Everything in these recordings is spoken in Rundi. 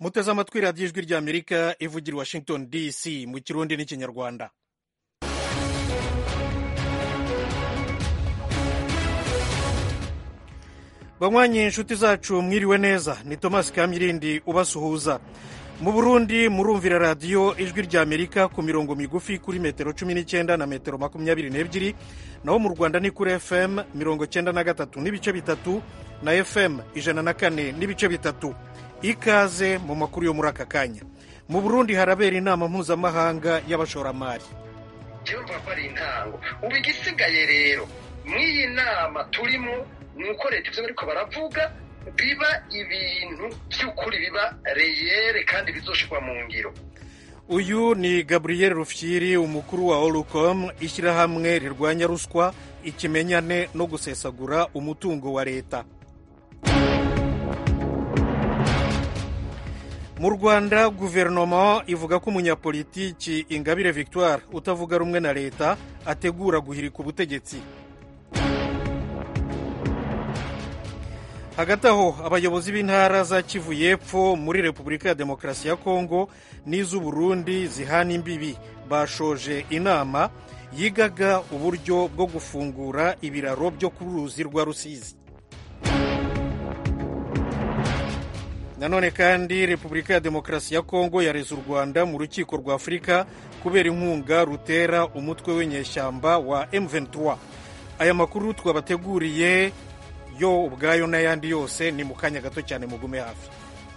muteze amatwi radiyo ijwi ry'amerika ivugira i washington dc mu kirundi n'ikinyarwanda. banywanyi inshuti zacu mwiriwe neza, ni Thomas Kamilindi ubasuhuza. mu Burundi murumvira radiyo ijwi ry'amerika ku mirongo migufi kuri metero 19 na metero 22, naho mu Rwanda ni kuri FM 93 n'ibice bitatu na FM 104 n'ibice bitatu. Ikaze mu makuru yo muri aka kanya. mu Burundi harabera inama mpuzamahanga y'abashoramari. Cyumva ko ari intango, ubu igisigaye rero mw'iyi nama turimo nuko leta ivyo bariko baravuga biba ibintu by'ukuri, biba reyere kandi bizoshirwa mu ngiro. Uyu ni Gabriel Rufyiri, umukuru wa Orucom, ishyirahamwe rirwanya ruswa, ikimenyane no gusesagura umutungo wa leta. mu Rwanda guverinoma ivuga ko umunyapolitiki Ingabire Victoire utavuga rumwe na leta ategura guhirika ubutegetsi. hagati aho abayobozi b'intara za Kivu y'Epfo muri Repubulika ya Demokarasi ya Kongo n'iz'Uburundi zihana imbibi bashoje inama yigaga uburyo bwo gufungura ibiraro byo ku ruzi rwa Rusizi. nanone kandi Repubulika ya Demokarasi ya Kongo yareze u Rwanda mu rukiko rwa Afurika kubera inkunga rutera umutwe w'inyeshyamba wa M23. aya makuru twabateguriye yo ubwayo n'ayandi yose ni mu kanya gato cyane, mugume hafi.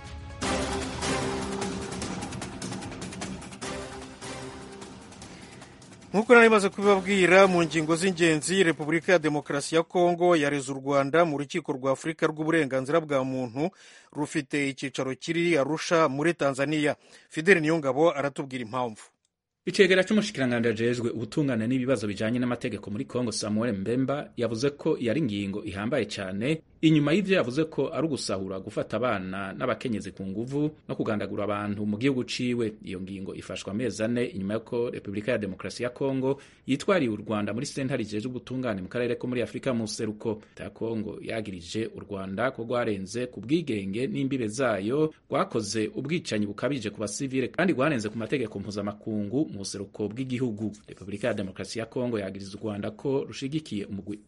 nk'uko nari maze kubibabwira mu ngingo z'ingenzi, Repubulika ya Demokarasi ya Kongo yareze u Rwanda mu rukiko rwa Afurika rw'uburenganzira bwa muntu rufite icyicaro kiri Arusha muri Tanzania. Fidel Niyongabo aratubwira impamvu. Icegera c'umushikiranganji ajejwe ubutungane n'ibibazo bijanye n'amategeko muri Kongo, Samuel Mbemba, yavuze ko yari ingingo ihambaye cyane inyuma y'ivyo yavuze ko ari ugusahura, gufata abana n'abakenyezi ku nguvu no kugandagura abantu mu gihugu ciwe. Iyo ngingo ifashwa amezi ane inyuma y'uko Repubulika ya Demokarasi ya Kongo yitwariye u Rwanda muri sentare ijejwe ubutungane mu karere ko muri Afurika mu seruko. Leta ya Kongo yagirije u Rwanda ko rwarenze ku bwigenge n'imbibe zayo, rwakoze ubwicanyi bukabije ku basivile kandi rwarenze ku mategeko mpuzamakungu mu buseruko bw'igihugu. Repubulika ya Demokarasi ya Kongo yagiriza u Rwanda ko rushigikiye umugwi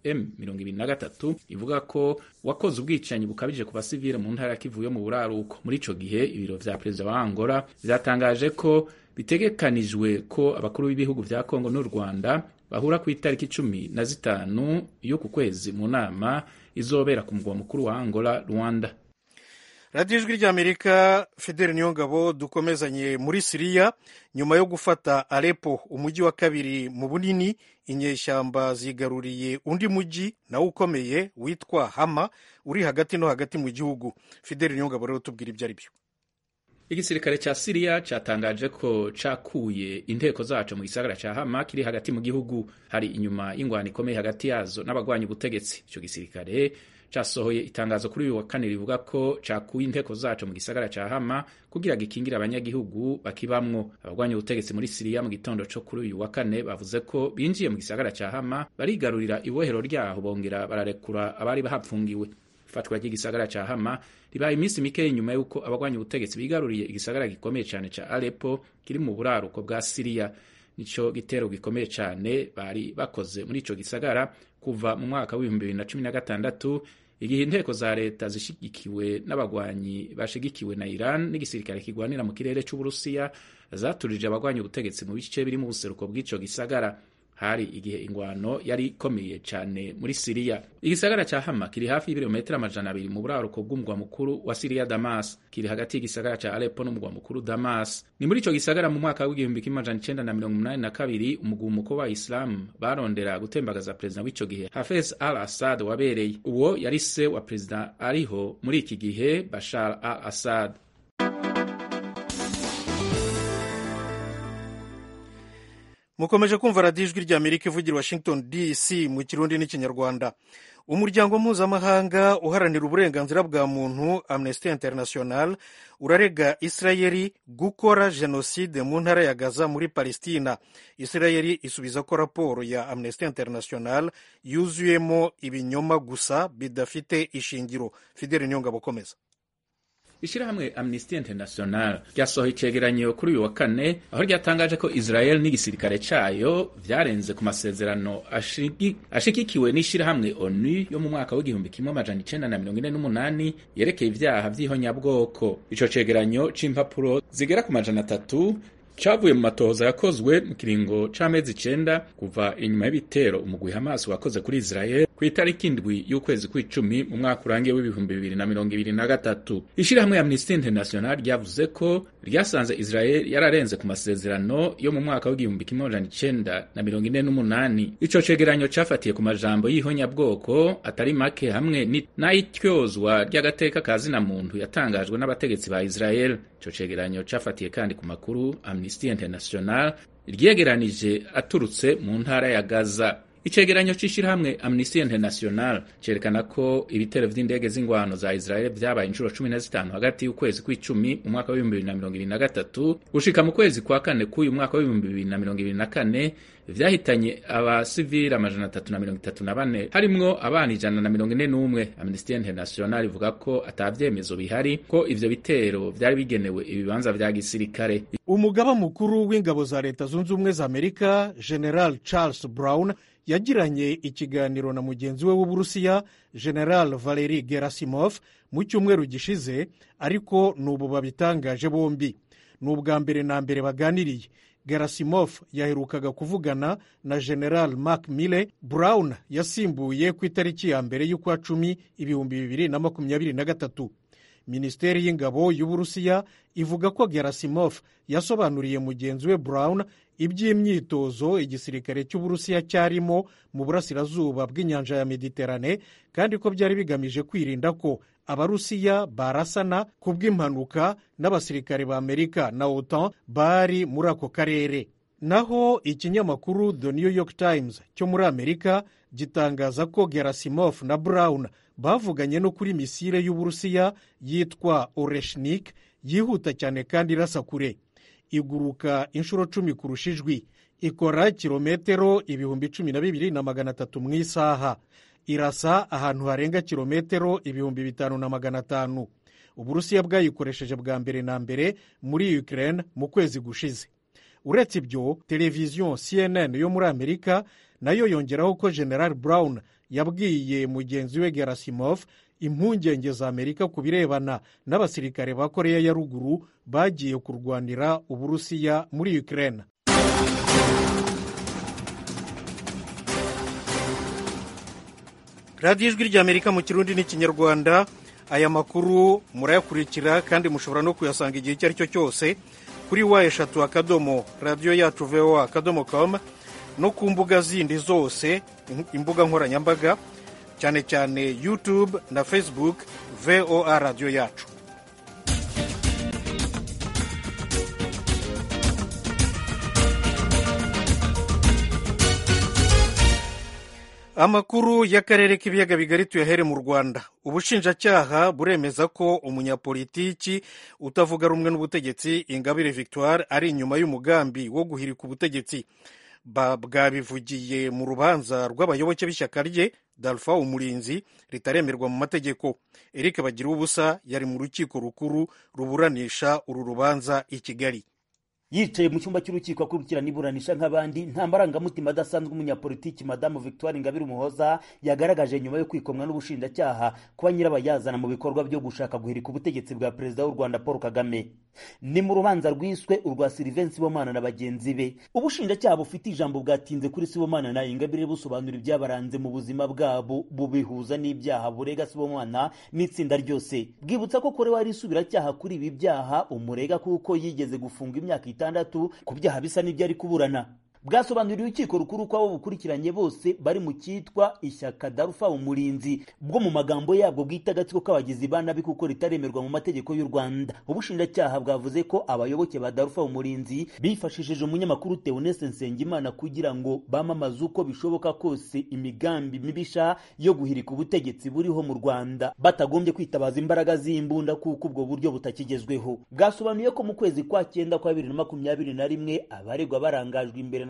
M23 ivuga ko wakoze ubwicanyi bukabije ku basivile mu ntara ya Kivu yo mu buraruko. Muri ico gihe ibiro vya perezida wa Angola vyatangaje ko bitegekanijwe ko abakuru b'ibihugu vya Kongo n'u Rwanda bahura ku itariki 15 y'uku kwezi mu nama izobera ku mugwa mukuru wa Angola, Rwanda. radiyo ijwi ry'amerika. Fidel Niyongabo, dukomezanye muri Siriya. nyuma yo gufata Aleppo, umujyi wa kabiri mu bunini, inyeshyamba zigaruriye undi mujyi nawo ukomeye witwa Hama uri hagati no hagati mu gihugu. Fidel Niyongabo rero tubwira ibyo ari byo. Igisirikare ca Syria catangaje ko cakuye inteko zaco mu gisagara ca Hama kiri hagati mu gihugu, hari inyuma y'ingwano ikomeye hagati yazo n'abagwanya ubutegetsi. Ico gisirikare casohoye itangazo kuri uyu wa kane rivuga ko cakuye inteko zaco mu gisagara ca Hama kugira gikingira abanyagihugu bakibamwo. Abagwanya ubutegetsi muri Syria mu gitondo co kuri uyu wa kane bavuze ko binjiye mu gisagara ca Hama, barigarurira ibohero ryaho, bongera bararekura abari bahapfungiwe. Ifatwa ry'igisagara ca Hama ribaye iminsi mike inyuma y'uko abagwanya ubutegetsi bigaruriye igisagara gikomeye cyane ca Aleppo kiri mu buraruko bwa Syria. Nico gitero gikomeye cyane bari bakoze muri ico gisagara kuva mu mwaka wa 2016, igihe inteko za leta zishigikiwe n'abagwanyi bashigikiwe na Iran n'igisirikare kigwanira mu kirere c'Uburusiya zaturije abagwanya ubutegetsi mu bice biri mu buseruko bw'ico gisagara. Hari igihe ingwano yari ikomeye cyane muri Syria. Igisagara ca Hama kiri hafi y'ibirometero 200 mu buraruko bw'umugwa mukuru wa Syria, Damas. Kiri hagati y'igisagara ca Aleppo n'umugwa mukuru Damas. Ni muri ico gisagara mu mwaka w'1982 umugumuko wa Islam barondera gutembagaza perezida w'ico gihe Hafez al-Assad wabereye. Uwo yari se wa perezida ariho muri iki gihe, Bashar al-Assad. mukomeje kumva radiyo ijwi ry'amerika ivugira Washington DC mu kirundi n'ikinyarwanda. umuryango mpuzamahanga uharanira uburenganzira bwa muntu Amnesty International urarega Israeli gukora jenoside mu ntara ya Gaza muri Palestina. Israeli isubiza ko raporo ya Amnesty International yuzuyemo ibinyoma gusa bidafite ishingiro. Fidel Nyongabo komeza. Ishirahamwe Amnesty International ryasohoye icegeranyo kuri uyu wa kane aho ryatangaje ko Israel n'igisirikare cayo vyarenze ku masezerano ashigikiwe n'ishirahamwe ONU yo mu mwaka w'1948 yerekeye ivyaha vy'ihonyabwoko. Ico cegeranyo c'impapuro zigera ku 300 cavuye mu matohoza yakozwe mu kiringo c'amezi 9 kuva inyuma y'ibitero umugwi Hamas wakoze kuri Israel ku itariki 7 y'ukwezi kw'icumi mu mwaka urangiye w'2023. Ishirahamwe Amnesty International ryavuze ko ryasanze Israel yararenze ku masezerano yo mu mwaka w'1948. Ico cegeranyo cafatiye ku majambo y'ihonyabwoko atari make hamwe n'ityozwa ry'agateka kazina muntu yatangajwe n'abategetsi ba Israel. Ico cegeranyo cafatiye kandi ku makuru Amnesty International ryegeranije aturutse mu ntara ya Gaza. Icegeranyo c'ishirahamwe Amnesty International cerekana ko ibitero vy'indege z'ingwano za Israel vyabaye inshuro 15 hagati y'ukwezi kw'icumi mu mwaka w'2023 gushika mu kwezi kwa kane k'uyu mwaka w'2024 vyahitanye abasivili 334 harimwo abana 141. Amnesty International ivuga ko atavyemezo bihari ko ivyo bitero vyari bigenewe ibibanza vya gisirikare. Umugaba mukuru w'ingabo za Leta Zunze Ubumwe za Amerika General Charles Brown yagiranye ikiganiro na mugenzi we w'Uburusiya General Valery Gerasimov mu cyumweru gishize, ariko n'ubu babitangaje bombi. N'ubwa mbere na mbere baganiriye. Gerasimov yaherukaga kuvugana na General Mark Milley. Brown yasimbuye ku itariki ya mbere y'ukwa 10 2023. Minisiteri y'ingabo y'Uburusiya ivuga ko Gerasimov yasobanuriye mugenzi we Brown iby'imyitozo igisirikare cy'Uburusiya cyarimo mu burasirazuba bw'inyanja ya Mediterane, kandi ko byari bigamije kwirinda ko Abarusiya barasana ku bw'impanuka n'abasirikare ba Amerika na OTAN bari muri ako karere. Naho ikinyamakuru The New York Times cyo muri Amerika gitangaza ko Gerasimov na Brown bavuganye no kuri misile y'Uburusiya yitwa Oreshnik yihuta cyane kandi irasa kure. Iguruka inshuro 10 kurusha ijwi, ikora kilometero 12,300 mu isaha, irasa ahantu harenga kilometero 5,500. Uburusiya bwayikoresheje bwa mbere na mbere muri Ukraine mu kwezi gushize. Uretse ibyo, televiziyo CNN yo muri Amerika nayo yongeraho ko General Brown yabwiye mugenzi we Gerasimov impungenge za Amerika ku birebana n'abasirikare ba Korea ya ruguru bagiye kurwanira Uburusiya muri Ukraine. Radio Ijwi ry'Amerika mu Kirundi n'Ikinyarwanda. Aya makuru murayakurikira kandi mushobora no kuyasanga igihe icyo ari cyo cyose kuri wa3.radio.voa.com no ku mbuga zindi zose, imbuga nkoranyambaga, cyane cyane YouTube na Facebook, VOA Radio Yacu. Amakuru y'akarere k'ibiyaga bigari tuyahere mu Rwanda. Ubushinjacyaha buremeza ko umunyapolitiki utavuga rumwe n'ubutegetsi Ingabire Victoire ari inyuma y'umugambi wo guhirika ubutegetsi. Bwabivugiye mu rubanza rw'abayoboke b'ishyaka rye Dalpha Umurinzi ritaremerwa mu mategeko. Eric Bagiruwubusa yari mu rukiko rukuru ruburanisha uru rubanza i Kigali. Yicaye mu cyumba cy'urukiko akurikirana iburanisha nk'abandi, nta marangamutima adasanzwe umunyapolitiki Madamu Victoire Ingabire Umuhoza yagaragaje nyuma yo kwikomwa n'ubushinjacyaha kuba nyirabayazana mu bikorwa byo gushaka guhirika ubutegetsi bwa Perezida w'u Rwanda Paul Kagame. Ni mu rubanza rwiswe urwa Sylvain Sibomana na bagenzi be. Ubushinjacyaha bufite ijambo bwatinze kuri Sibomana na Ingabire busobanura ibyabaranze mu buzima bwabo, bubihuza n'ibyaha burega Sibomana n'itsinda ryose. Bwibutsa ko kore wari isubiracyaha kuri ibi byaha umurega kuko yigeze gufunga imyaka 6 ku byaha bisa n'ibyo ari kuburana. Bwasobanuriye urukiko rukuru ko abo bukurikiranye bose bari mu cyitwa ishyaka Dalpha Umurinzi, bwo mu magambo yabwo bwita agatsiko k'abagizi ba nabi kuko ritaremerwa mu mategeko y'u Rwanda. Ubushinjacyaha bwavuze ko abayoboke ba Dalpha Umurinzi bifashishije umunyamakuru Theoneste Nsengimana kugira ngo bamamaze uko bishoboka kose imigambi mibisha yo guhirika ubutegetsi buriho mu Rwanda batagombye kwitabaza imbaraga z'imbunda kuko ubwo buryo butakigezweho. Bwasobanuye ko mu kwezi kwa 9 kwa 2021 abaregwa barangajwe imbere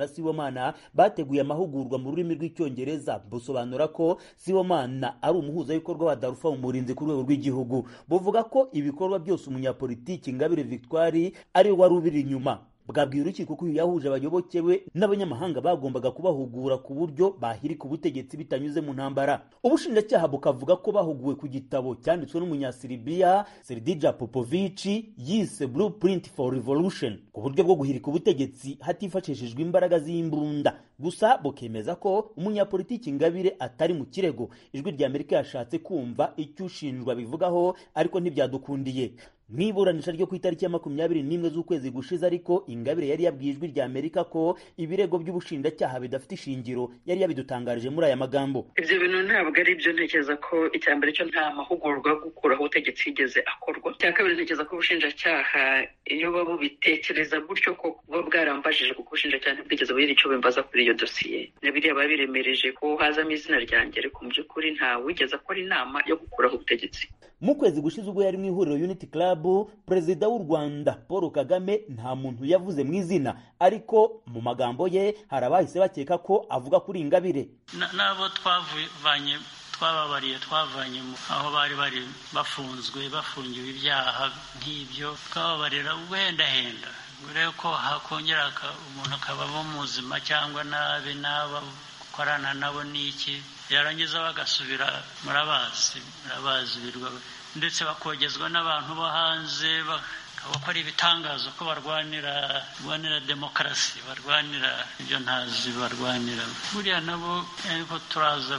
na Sibomana bateguye amahugurwa mu rurimi rw'icyongereza. Busobanura ko Sibomana ari umuhuzabikorwa wa Darufa umurinzi ku rwego rw'igihugu. Buvuga ko ibikorwa byose umunyapolitiki Ingabire Victoire ari wari ubiri inyuma. Bwabwiye urukiko ko yahuje abayoboke be n'abanyamahanga bagombaga kubahugura ku buryo bahirika ubutegetsi bitanyuze mu ntambara. Ubushinjacyaha bukavuga ko bahuguwe ku gitabo cyanditswe n'umunyasiribiya Serdija Popovic yise Blueprint for Revolution, ku buryo bwo guhirika ubutegetsi hatifashishijwe imbaraga z'imbunda. Gusa bukemeza ko umunyapolitiki Ingabire atari mu kirego. Ijwi rya Amerika yashatse kumva icyo ushinjwa bivugaho ariko ntibyadukundiye. Mwiburanisha ryo ku itariki ya 21 z'ukwezi gushize ariko Ingabire yari yabwiye Ijwi rya Amerika ko ibirego by'ubushinjacyaha bidafite ishingiro. Yari yabidutangarije muri aya magambo: ibyo bintu ntabwo ari byo. Ntekereza ko icya mbere cyo nta mahugurwa yo gukuraho ubutegetsi yigeze akorwa. Icya kabiri ntekereza ko ubushinjacyaha iyo baba bitekereza gutyo ko buba bwarambajije, kuko ubushinjacyaha ntibwigeze bugira icyo bimbaza kuri iyo dosiye. Nabiriya babiremereje ko hazamo izina ryanjye, ariko mu by'ukuri nta wigeze akora inama yo gukuraho ubutegetsi. Mu kwezi gushize ubwo yari mu ihuriro Unity Club, Perezida w'u Rwanda Paul Kagame nta muntu yavuze mu izina, ariko mu magambo ye hari abahise bakeka ko avuga kuri Ingabire. Nabo twababariye twavanye aho bari bafungiwe ibyaha nk'ibyo, twababarira ubuhendahenda urebe ko hakongera umuntu akabamo muzima cyangwa nabi n'aba gukorana nabo n'iki, yarangiza bagasubira murabazi birwa, ndetse bakogezwa n'abantu bo hanze bakora ibitangazo ko barwanira demokarasi, barwanira ibyo ntazi barwanira. Buriya nabo ariko turaza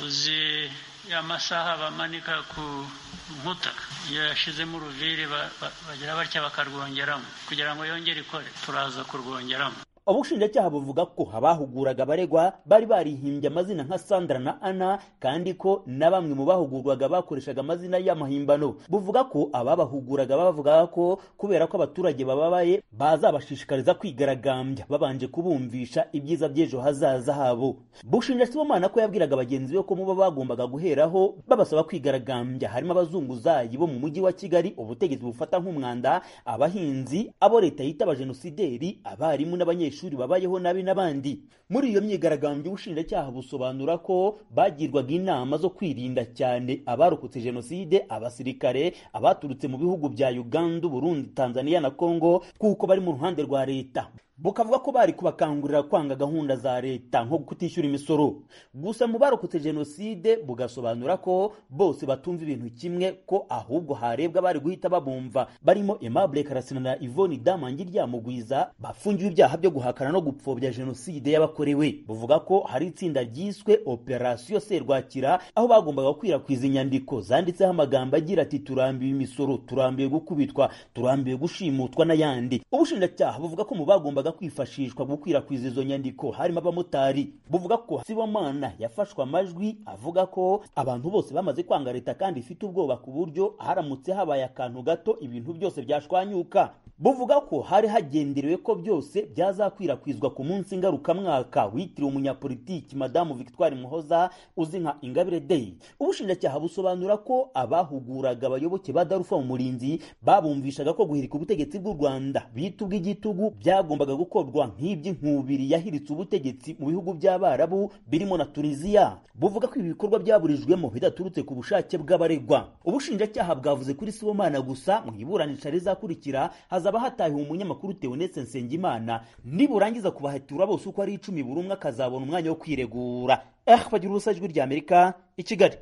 uzi ya masaha bamanika ku nkuta, iyo yashizemo uruviri bagira batya bakarwongeramo kugira ngo yongere ikore, turaza kurwongeramo. Ubushinjacyaha buvuga ko abahuguraga abaregwa bari barihimbye amazina nka Sandra na Anna, kandi ko na bamwe mu bahugurwaga bakoreshaga amazina y'amahimbano. Buvuga ko ababahuguraga bavugaga ko kubera ko abaturage bababaye bazabashishikariza kwigaragambya babanje kubumvisha ibyiza by'ejo hazaza habo. Bushinja Sibomana ko yabwiraga bagenzi be ko muba bagombaga guheraho babasaba kwigaragambya harimo abazunguzayi bo mu mujyi wa Kigali ubutegetsi bufata nk'umwanda, abahinzi, abo leta yita abajenosideri, abarimu n'abanyeshuri babayeho nabi n'abandi. Muri iyo myigaragambyo ubushinjacyaha busobanura ko bagirwaga inama zo kwirinda cyane abarokotse jenoside, abasirikare, abaturutse mu bihugu bya Uganda, Burundi, Tanzania na Kongo kuko bari mu ruhande rwa leta. Bukavuga ko bari kubakangurira kwanga gahunda za leta nko kutishyura imisoro. Gusa mu barokotse jenoside bugasobanura ko bose batumva ibintu kimwe, ko ahubwo harebwa bari guhita babumva, barimo Aimable Karasina na Yvonne Damangi Ryamugwiza bafungiwe ibyaha byo guhakana no gupfobya jenoside yabakorewe. Buvuga ko hari itsinda ryiswe Operation Serwakira, aho bagombaga gukwirakwiza inyandiko zanditseho amagambo agira ati turambiwe imisoro, turambiwe gukubitwa, turambiwe gushimutwa n'ayandi. Ubushinjacyaha buvuga ko mu bagomba kwifashishwa gukwirakwiza izo nyandiko harimo abamotari. Buvuga ko Sibomana yafashwe amajwi avuga ko abantu bose bamaze kwanga leta kandi ifite ubwoba ku buryo haramutse habaye akantu gato ibintu byose byashwanyuka. Buvuga ko hari hagenderewe ko byose byazakwirakwizwa ku munsi ngarukamwaka witiriwe umunyapolitiki Madamu Victoire Muhoza uzi nka Ingabire Day. Ubushinjacyaha busobanura ko abahuguraga abayoboke ba Darufa umurinzi babumvishaga ko guhirika ubutegetsi bw'u Rwanda bita ubw'igitugu byagombaga gukorwa nk'iby'inkubiri yahiritse ubutegetsi mu bihugu by'Abarabu birimo na Tunisia. Buvuga ko ibi bikorwa byaburijwemo bidaturutse ku bushake bw'abaregwa. Ubushinjacyaha bwavuze kuri Sibomana gusa mu iburanisha rizakurikira hazaba hatahiwe umunyamakuru Theoneste Nsengimana, niburangiza kubahatura bose uko ari 10 buri umwe akazabona umwanya wo kwiregura. Bagira ubusa Ijwi rya Amerika i Kigali.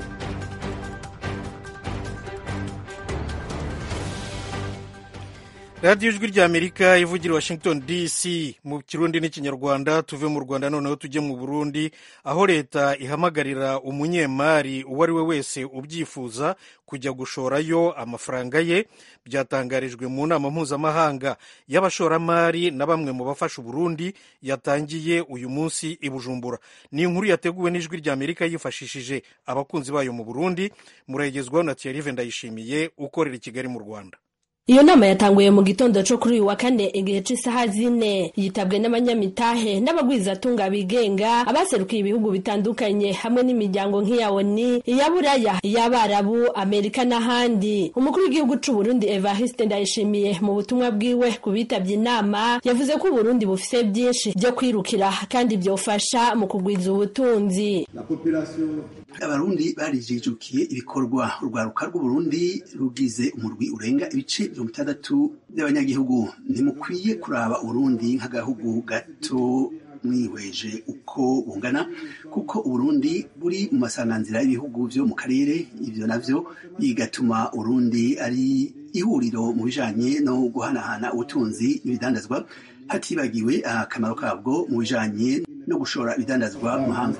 radiyo Ijwi rya Amerika ivugira Washington DC mu Kirundi n'Ikinyarwanda. Tuve mu Rwanda noneho tujye mu Burundi, aho leta ihamagarira umunyemari uwo ari we wese ubyifuza kujya gushorayo amafaranga ye. Byatangarijwe mu nama mpuzamahanga y'abashoramari na bamwe mu bafasha Burundi yatangiye uyu munsi i Bujumbura. Ni inkuru yateguwe n'Ijwi rya Amerika yifashishije abakunzi bayo mu Burundi. Murayigezwaho na Thierry Ndayishimiye ukorera i Kigali mu Rwanda. Iyo nama yatanguye mu gitondo cyo kuri uyu wa kane igihe c'isaha 4 yitabwe n'abanyamitahe n'abagwizatunga bigenga abaserukiye ibihugu bitandukanye hamwe n'imiryango nk'iya ONU, iya Buraya, iy'Abarabu, Amerika n'ahandi. Umukuru w'igihugu c'u Burundi Evariste Ndayishimiye mu butumwa bwiwe kubitabye inama yavuze ko Burundi bufise byinshi byo kwirukira kandi byofasha mu kugwiza ubutunzi. Abarundi barijijukiye ibikorwa urwaruka rw'Uburundi rugize umurwi urenga ibice 60 by'abanyagihugu. Ntimukwiye kuraba Uburundi nk'agahugu gato mwihweje uko bungana, kuko Uburundi buri mu masanganzira y'ibihugu byo mu karere. Ivyo navyo bigatuma Uburundi ari ihuriro mu bijanye no guhanahana ubutunzi n'ibidandazwa, hatibagiwe akamaro kabwo mu bijanye no gushora ibidandazwa mu mahanga.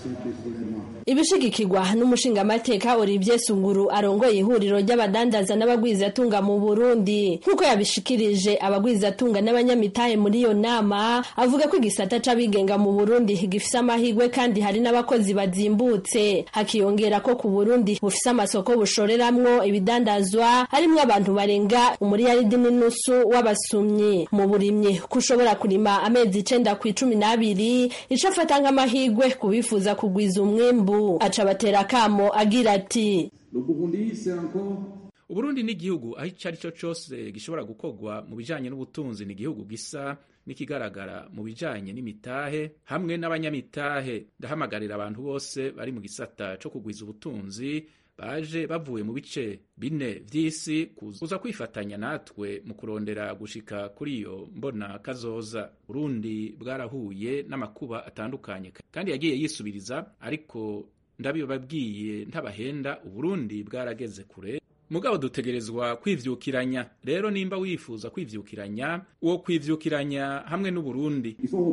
Ibishigikirwa n'umushingamateka Olivier Sunguru arongoye ihuriro ry'abadandaza n'abagwizatunga mu Burundi. Nkuko yabishikirije abagwizatunga n'abanyamitahe muri iyo nama, avuga ko igisata c'abigenga mu Burundi gifise amahirwe kandi hari n'abakozi bazimbutse. Hakiyongera ko ku Burundi bufise amasoko bushoreramwo ibidandazwa harimwo abantu barenga 1.5 miliyoni w'abasumyi. Mu burimyi kushobora kurima amezi 9 ku 12 icafata nk'amahirwe kubifuza kugwiza umwimbu. Aca batera kamo agira ati Uburundi ni igihugu aho icari cyo cyose gishobora gukorwa mu bijanye n'ubutunzi, ni igihugu gisa n'ikigaragara mu bijanye n'imitahe hamwe n'abanyamitahe. Ndahamagarira abantu bose bari mu gisata cyo kugwiza ubutunzi baje bavuye mu bice 4 vy'isi kuza kwifatanya natwe mu kurondera gushika kuri iyo mbona kazoza. Burundi bwarahuye n'amakuba atandukanye kandi yagiye yisubiriza, ariko ndabibabwiye ntabahenda, Uburundi bwarageze kure. Mugabo dutegerezwa kwivyukiranya. Rero nimba wifuza kwivyukiranya, uwo kwivyukiranya hamwe n'Uburundi.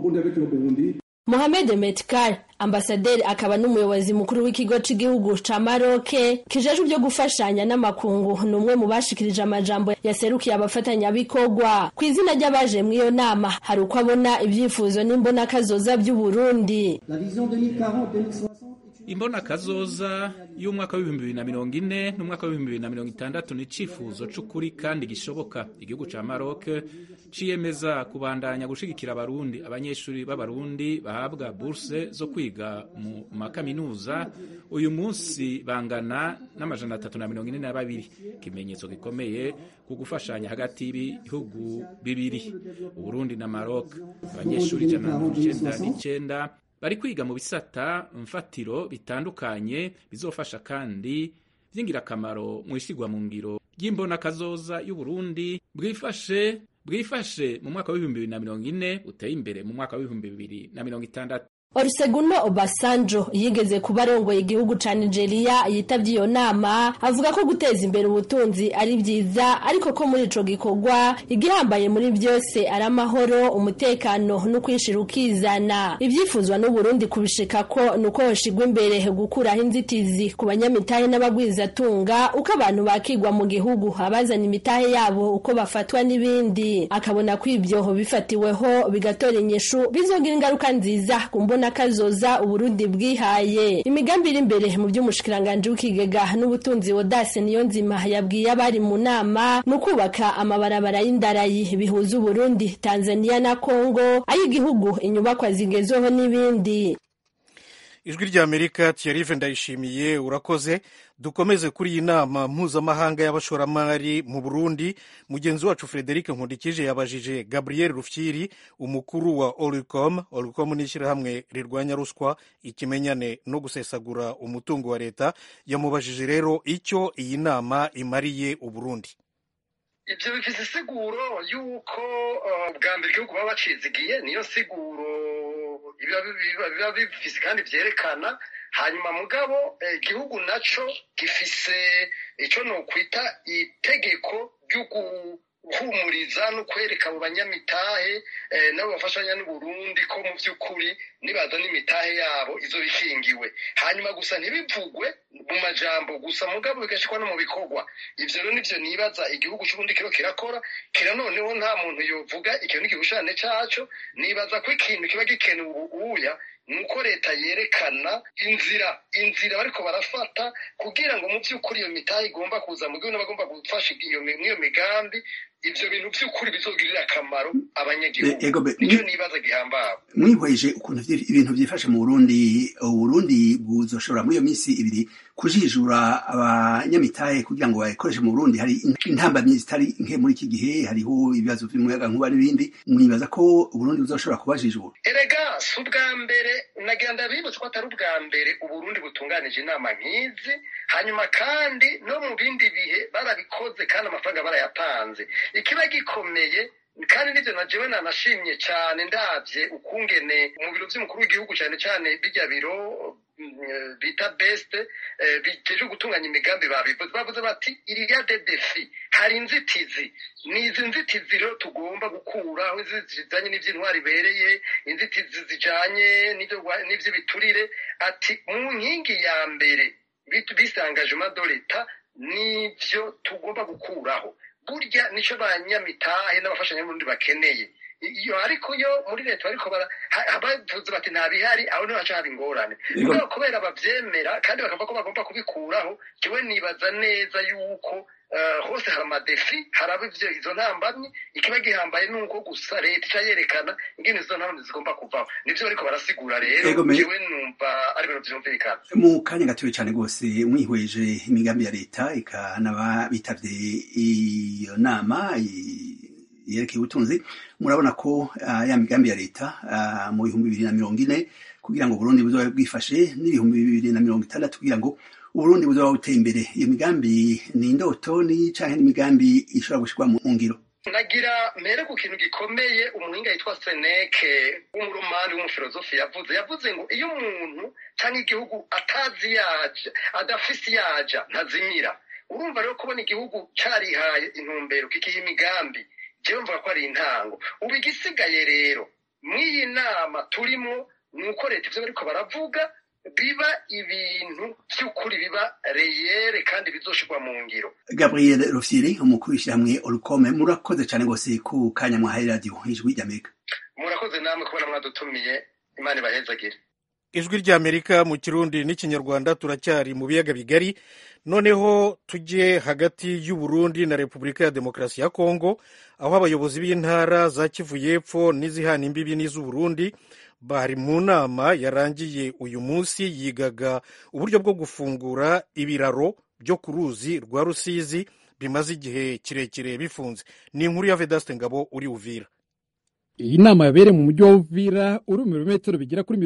Mohamed Metkar, ambasaderi akaba n'umuyobozi mukuru w'ikigo c'igihugu ca Maroc kijejwe byo gufashanya n'amakungu, numwe mu bashikirije amajambo yaserukiye abafatanya bikorwa. Kw'izina ry'abaje mu iyo nama hari uko abona ivyifuzo n'imbona kazoza by'u Burundi. Imbona kazoza y'umwaka w'2040 n'umwaka w'2060 ni cifuzo c'ukuri kandi gishoboka. Igihugu ca Maroc ciyemeza kubandanya gushigikira abarundi, abanyeshuri b'abarundi bahabwa bourse zo kwiga mu makaminuza. Uyu munsi bangana n'amajana 342, kimenyetso gikomeye ku gufashanya hagati y'ibihugu bibiri, Uburundi na Maroc. Abanyeshuri 199 bari kwiga mu bisata mfatiro bitandukanye bizofasha kandi vy'ingirakamaro mu ishigwa mu ngiro ry'imbona kazoza y'u Burundi bwifashe mu mwaka wa 2040 uteye imbere mu mwaka wa 2060. Olusegun Obasanjo yigeze kuba arongoye igihugu ca Nigeria yitavye iyo nama, avuga ko guteza imbere ubutunzi ari vyiza, ariko ko muri ico gikorwa igihambaye muri byose ari amahoro, umutekano no kwishira ukizana. Ivyifuzwa n'u Burundi kubishika ko nuko hoshigwa imbere gukuraho inzitizi ku banyamitahe n'abagwizatunga, uko abantu bakigwa mu gihugu, abazana imitahe yabo uko bafatwa n'ibindi. Akabona ko ivyo bifatiweho bigatora inyishu bizogira ingaruka nziza kumbona kazoza Uburundi bwihaye. Imigambi iri imbere mu by'umushikiranganje w'ikigega n'ubutunzi Wodase Niyonzima yabwiye abari mu nama no kubaka amabarabara y'indarayi bihuza Uburundi, Tanzania na Kongo, ay'igihugu inyubakwa zigezeho n'ibindi. Ijwi ry'Amerika, Thierry Ndayishimiye urakoze. Dukomeze kuri iyi nama mpuzamahanga y'abashoramari mu Burundi. Mugenzi wacu Frederic Nkundikije yabajije Gabriel Rufyiri, umukuru wa Olicom n'ishyirahamwe rirwanya ruswa, ikimenyane no gusesagura umutungo wa leta. Yamubajije rero icyo iyi nama imariye u Burundi. Ibyo bifise isiguro yuko bwa mbere igihugu baba bacizigiye, niyo siguro biba bifise kandi vyerekana. Hanyuma mugabo igihugu naco gifise ico no kwita itegeko ryo guhumuriza no kwereka abo banyamitahe nabo bafashanya n'u Burundi ko mu vy'ukuri nibaza n'imitahe yabo izo bishingiwe. Hanyuma gusa ntibivugwe mu majambo gusa, mugabo bigashikwa no mu bikorwa. Ivyo rero nivyo nibaza igihugu c'Uburundi kiro kirakora, kira noneho nta muntu yovuga ikintu n'igishushanyo caco. Nibaza ko ikintu kiba gikenewe ubuya nuko leta yerekana inzira bariko barafata kugira ngo mu by'ukuri iyo mitahe igomba kuza mu gihugu n'abagomba gufasha iyo migambi ivyo bintu by'ukuri bizogirira akamaro abanyagihugu. Nicyo nibaza gihambaye. Mwihweje ukuntu ibintu byifashe mu Burundi buzoshobora muri iyo minsi ibiri kujijura abanyamitahe kugira ngo bayikoreshe mu Burundi. Hari intambamyi zitari nke muri iki gihe, hariho ibibazo by'umuyaga nkuba n'ibindi. Mwibaza ko Burundi buzoshobora kubajijura? Erega si ubwa mbere, nagira ndabibutsa ko atari ubwa mbere Uburundi butunganije inama nk'izi, hanyuma kandi no mu bindi bihe barabikoze kandi amafaranga barayatanze. Ikiba gikomeye kandi nivyo najewe nanashimye cyane ndavye ukungene mu biro vy'umukuru w'igihugu cyane cyane bijya biro bita best biteje gutunganya imigambi bavuze bati iriya defi hari inzitizi, nizi nzitizi rero tugomba gukuraho, zijanye n'ivy'intwari bereye, inzitizi zijanye n'ivyo biturire. Ati mu nkingi ya mbere bisangaje madoleta nivyo tugomba gukuraho. Burya nico banyamitahe n'abafashanyamurundi bakeneye. Iyo ariko yo muri leta ariko bavuze bati nta bihari, aho niho haca haba ingorane. Kubera bavyemera kandi bakavuga ko bagomba kubikuraho, jewe nibaza neza yuko hose hari amadefi, haraba izo ntambamyi. Ikiba gihambaye nuko gusa leta ica yerekana ingene izo ntambamyi zigomba kuvaho. Nivyo bariko barasigura rero, jewe numva ari ibintu vyumvikana. Mu kanya gatoya cyane rwose mwihweje imigambi ya leta ikanaba bitavye iyo nama yerekeye ubutunzi, murabona ko ya migambi ya leta mu 2040 kugira ngo Burundi buzobe bwifashe n'ibihumbi 2060 kugira ngo Uburundi buzoba buteye imbere, iyo migambi ni indoto ni canke n'imigambi ishobora gushirwa mu ngiro? Nagira mbere ku kintu gikomeye umuhinga yitwa Seneke w'umuromani w'umufilozofi yavuze ngo iyo umuntu canke igihugu atazi yaja, adafise yaja ntazimira. Urumva rero kubona igihugu carihaye intumbero kikiha imigambi, jewe mvuga ko ari intango. Ubu igisigaye rero mw'iyi nama turimo nuko leta ivyo bariko baravuga biba ibintu by'ukuri, biba reyere kandi bizoshirwa mu ngiro. Gabriel Rufyiri, umukuru w'ishyirahamwe Orukome, murakoze cyane rwose ku kanya mwahaye radiyo Ijwi ry'Amerika. Murakoze namwe kubona mwadutumiye, Imana ibahezagire. Ijwi ry'Amerika mu Kirundi n'Ikinyarwanda. Turacyari mu biyaga bigari, noneho tujye hagati y'u Burundi na Repubulika ya Demokarasi ya Kongo, aho abayobozi b'intara za Kivu y'Epfo n'izihana imbibi n'iz'u Burundi bari mu nama yarangiye uyu munsi, yigaga uburyo bwo gufungura ibiraro byo ku ruzi rwa Rusizi bimaze igihe kirekire bifunze. Ni inkuru ya Vedaste Ngabo uri Uvira. Iyi nama yabereye mu mujyi wa Uvira, uri mu birometero bigera kuri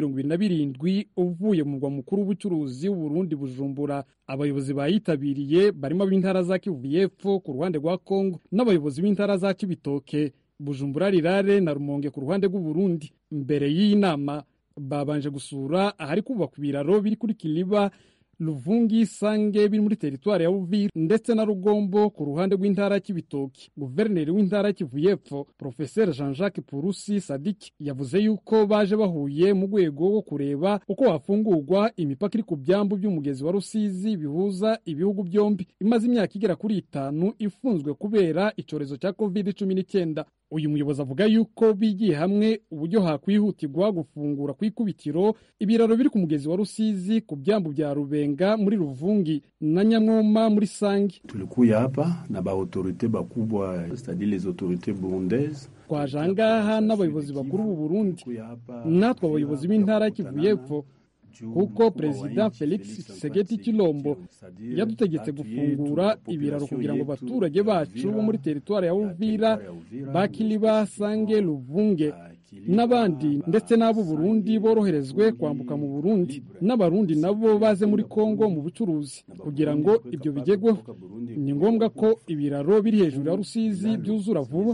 27 uvuye mu murwa mukuru w'ubucuruzi w'u Burundi Bujumbura. Abayobozi bayitabiriye barimo ab'intara za Kivu y'Epfo ku ruhande rwa Kongo n'abayobozi b'intara za Cibitoke, Bujumbura, Rirare na Rumonge ku ruhande rw'u Burundi. Mbere y'iyi nama babanje gusura ahari kubakwa ibiraro biri kuri Kiliba, Luvungi, Sange biri muri teritwari ya Uvira ndetse na Rugombo ku ruhande rw'intara ya Cibitoke. Guverineri w'intara ya Kivu y'Epfo Professeur Jean-Jacques Purusi Sadiki yavuze yuko baje bahuye mu rwego rwo kureba uko hafungurwa imipaka iri ku byambu by'umugezi wa Rusizi bihuza ibihugu byombi imaze imyaka igera kuri 5 ifunzwe kubera icyorezo cya COVID-19. Uyu muyobozi avuga yuko bigiye hamwe uburyo hakwihutirwa gufungura kw'ikubitiro ibiraro biri ku mugezi wa Rusizi ku byambu bya Rubenga muri Ruvungi na Nyamwoma muri Sangi. Tulikuya hapa na ba autorite bakubwa, c'est-à-dire les autorités burundaises. Twajangaha n'abayobozi bakuru b'u Burundi natwe abayobozi b'intara ya Kivu y'Epfo, kuko President Felix Tshisekedi Tshilombo yadutegetse gufungura ibiraro kugira ngo abaturage bacu bo muri teritwari ya Uvira, Bakiliba, Sange, Luvunge n'abandi ndetse n'abo Burundi boroherezwe kwambuka mu Burundi, n'abarundi nabo baze muri Kongo mu bucuruzi. Kugira ngo ibyo bigegweho ni ngombwa ko ibiraro biri hejuru ya Rusizi byuzura vuba.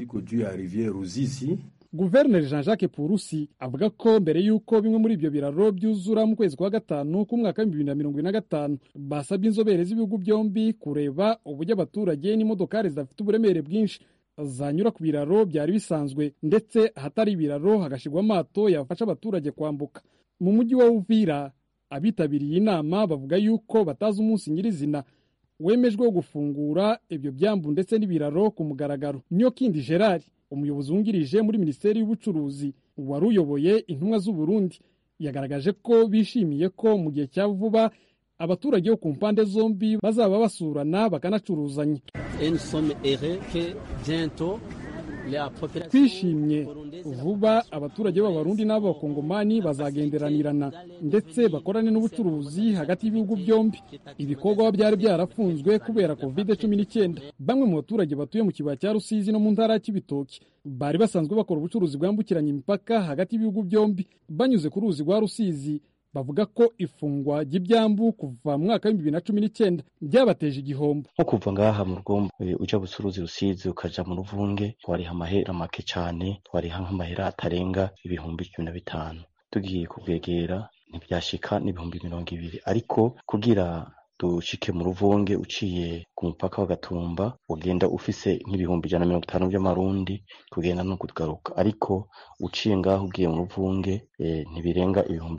Guverineri Jean-Jacques Purusi avuga ko mbere yuko bimwe muri ibyo biraro byuzura mu kwezi kwa gatanu k'umwaka wa 2025 basabye inzobere z'ibihugu byombi kureba uburyo abaturage n'imodokari zidafite uburemere bwinshi zanyura ku biraro byari bisanzwe, ndetse ahatari ibiraro hagashirwa amato yafasha abaturage kwambuka. Mu mujyi wa Uvira abitabiriye inama bavuga yuko batazi umunsi nyirizina wemejwe wo gufungura ibyo byambu ndetse n'ibiraro ku mugaragaro. Nyokindi Gerard, umuyobozi wungirije muri Minisiteri y'Ubucuruzi wari uyoboye intumwa z'u Burundi, yagaragaje ko bishimiye ko mu gihe cya vuba abaturage bo ku mpande zombi bazaba basurana bakanacuruzanya. Twishimye vuba abaturage b'abarundi n'abakongomani bazagenderanirana ndetse bakorane n'ubucuruzi hagati y'ibihugu byombi. Ibikorwa byari byarafunzwe kubera COVID-19. Bamwe mu baturage batuye mu kibaya cya Rusizi no mu ntara ya Cibitoke bari basanzwe bakora ubucuruzi bwambukiranya imipaka hagati y'ibihugu byombi banyuze ku ruzi rwa Rusizi. Bavuga ko ifungwa ry'ibyambu kuva mu mwaka wa 2019 byabateje igihombo. Nko kuva ngaha mu Rugombo uja busuruzi Rusizi ukaja mu Ruvunge twariha amahera make cyane, twariha nk'amahera atarenga ibihumbi 15. Tugiye kubwegera ntibyashika n'ibihumbi 20, ariko kugira dushike mu Ruvunge uciye ku mupaka wa Gatumba ugenda ufise nk'ibihumbi 150 by'amarundi kugenda no kugaruka, ariko uciye ngaho ugiye mu Ruvunge ntibirenga ibihumbi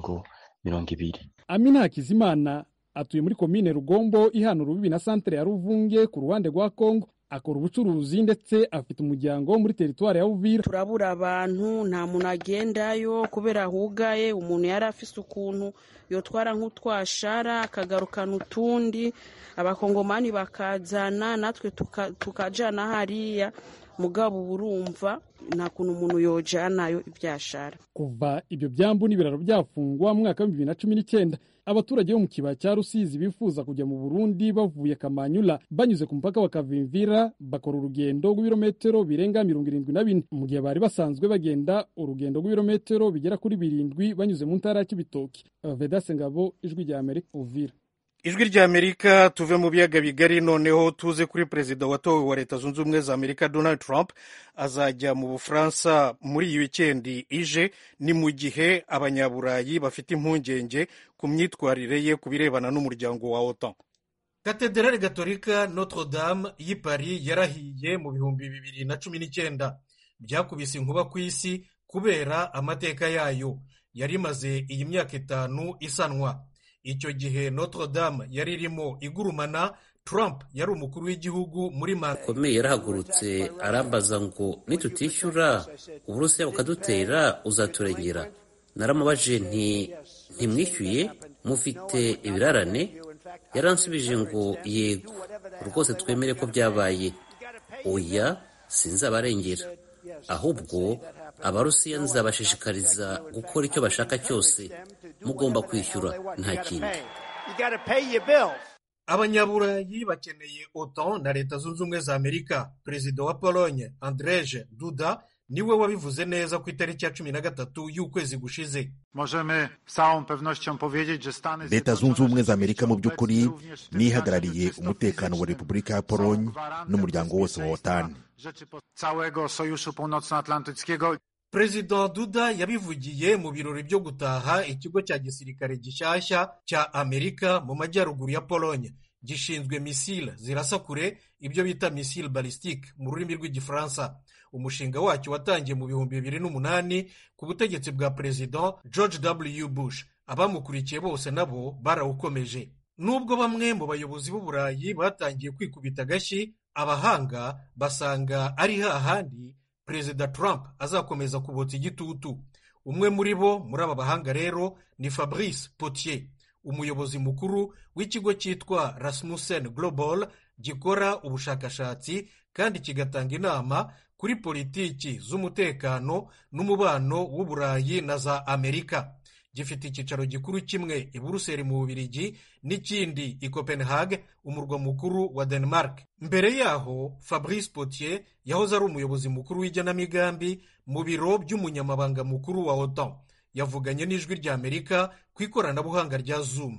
20. Amina Hakizimana atuye muri komine Rugombo ihana urubibi na santere ya Ruvunge ku ruhande rwa Kongo. Akora ubucuruzi ndetse afite umuryango muri teritwari ya Uvira. Turabura abantu, nta muntu agendayo kubera hugaye. Umuntu yari afise ukuntu yotwara nk'utwashara akagarukana utundi, abakongomani bakazana natwe tukajana hariya, mugabo burumva nta kuntu umuntu yojanayo ibyashara. Kuva ibyo byambu n'ibiraro byafungwa mu mwaka wa 2019 abaturage bo mu kibaya cya Rusizi bifuza kujya mu Burundi bavuye Kamanyula banyuze ku mupaka wa Kavimvira bakora urugendo rw'ibirometero birenga 74 mu gihe bari basanzwe bagenda urugendo rw'ibirometero bigera kuri 7 banyuze mu ntara ya Cibitoke. Vedaste Ngabo, Ijwi rya Amerika, Uvira. Ijwi rya Amerika, tuve mu biyaga bigari noneho tuze kuri perezida watowe wa Leta Zunze Ubumwe za Amerika Donald Trump. Azajya mu Bufaransa muri iyi wikendi ije, ni mu gihe abanyaburayi bafite impungenge ku myitwarire ye ku birebana n'umuryango wa OTAN. Katedrale Gatolika Notre Dame y'i Paris yarahiye mu 2019. Byakubise inkuba ku isi kubera amateka yayo. Yari imaze iyi myaka 5 isanwa. Icyo gihe Notre Dame yari irimo igurumana. Trump yari umukuru w'igihugu muri komeye yarahagurutse arambaza ngo nitutishyura Uburusiya bukadutera uzaturengera. Naramubaje ntimwishyuye mufite ibirarane? Yaransubije ngo yego rwose twemere ko byabaye. Oya sinzabarengera, ahubwo Abarusiya nzabashishikariza gukora icyo bashaka cyose. Mugomba kwishyura nta kindi. Abanyaburayi bakeneye OTAN na Leta Zunze Ubumwe za Amerika. Perezida wa Pologne Andrzej Duda niwe wabivuze neza ku itariki ya 13 y'ukwezi gushize. Leta Zunze Ubumwe za Amerika mu by'ukuri nihagarariye umutekano wa Repubulika ya Pologne n'umuryango wose wa OTAN. Perezida Duda yabivugiye mu birori byo gutaha ikigo cya gisirikare gishyashya cya Amerika mu majyaruguru ya Pologne gishinzwe misile zirasa kure, ibyo bita misile balistique mu rurimi rw'igifaransa. Umushinga wacyo watangiye mu 2008 ku butegetsi bwa Perezida George W. Bush. Abamukurikiye bose nabo barawukomeje. Nubwo bamwe mu bayobozi b'Uburayi batangiye kwikubita agashyi, abahanga basanga ari hahandi Perezida Trump azakomeza kubotsa igitutu. Umwe muri bo muri aba bahanga rero ni Fabrice Potier, umuyobozi mukuru w'ikigo cyitwa Rasmussen Global gikora ubushakashatsi kandi kigatanga inama kuri politiki z'umutekano n'umubano w'Uburayi na za Amerika. Gifite icyicaro gikuru kimwe i Buruseli mu Bubiligi n'ikindi i Copenhagen, umurwa mukuru wa Denmark. Mbere yaho Fabrice Potier yahoze ari umuyobozi mukuru w'igenamigambi mu biro by'umunyamabanga mukuru wa OTAN. Yavuganye n'Ijwi rya Amerika ku ikoranabuhanga rya Zoom.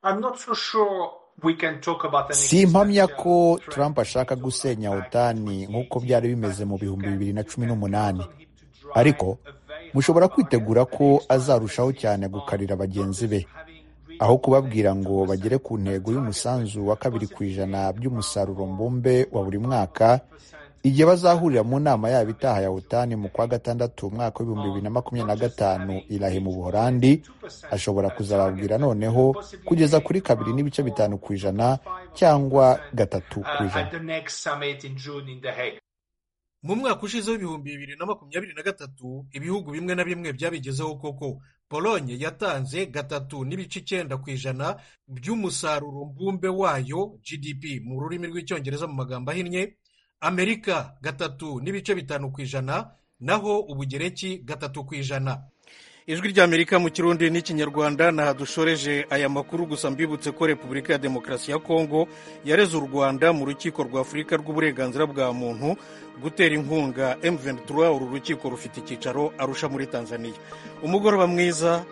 Simpamya ko Trump ashaka gusenya OTAN nk'uko byari bimeze mu 2018, ariko mushobora kwitegura ko azarushaho cyane gukarira bagenzi be, aho kubabwira ngo bagere ku ntego y'umusanzu wa 2% by'umusaruro mbumbe wa buri mwaka. Igihe bazahurira mu nama yabo itaha ya OTAN mu kwa gatandatu umwaka wa 2025 irahe mu Buholandi, ashobora kuzababwira noneho kugeza kuri 2.5% cyangwa 3%. mu mwaka ushize w'ibihumbi 2023 ibihugu bimwe na bimwe byabigezeho koko. Polonye yatanze 3.9% by'umusaruro mbumbe wayo GDP mu rurimi rw'icyongereza mu magambo ahinnye, Amerika 3.5%, naho Ubugereki 3%. Ijwi ry'Amerika mu Kirundi n'Ikinyarwanda. naha dushoreje aya makuru, gusa mbibutse ko Repubulika ya Demokarasi ya Kongo yareze u Rwanda mu rukiko rwa Afurika rw'uburenganzira bwa muntu gutera inkunga M23. uru rukiko rufite icyicaro Arusha muri Tanzania. Umugoroba mwiza.